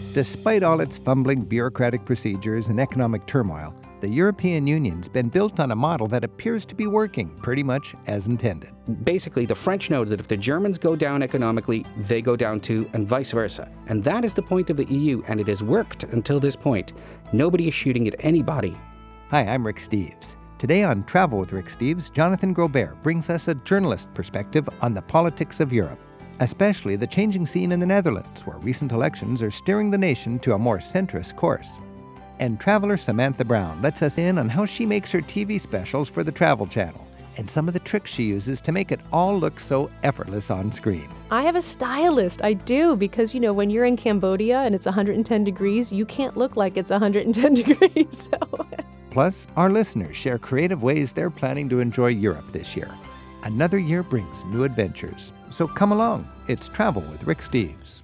Despite all its fumbling bureaucratic procedures and economic turmoil, the European Union's been built on a model that appears to be working pretty much as intended. Basically, the French know that if the Germans go down economically, they go down too, and vice versa. And that is the point of the EU, and it has worked until this point. Nobody is shooting at anybody. Hi, I'm Rick Steves. Today on Travel with Rick Steves, Jonathan Grobert brings us a journalist perspective on the politics of Europe, especially the changing scene in the Netherlands, where recent elections are steering the nation to a more centrist course. And traveler Samantha Brown lets us in on how she makes her TV specials for the Travel Channel and some of the tricks she uses to make it all look so effortless on screen. I have a stylist. I do, because, when you're in Cambodia and it's 110 degrees, you can't look like it's 110 degrees. Plus, our listeners share creative ways they're planning to enjoy Europe this year. Another year brings new adventures. So come along. It's Travel with Rick Steves.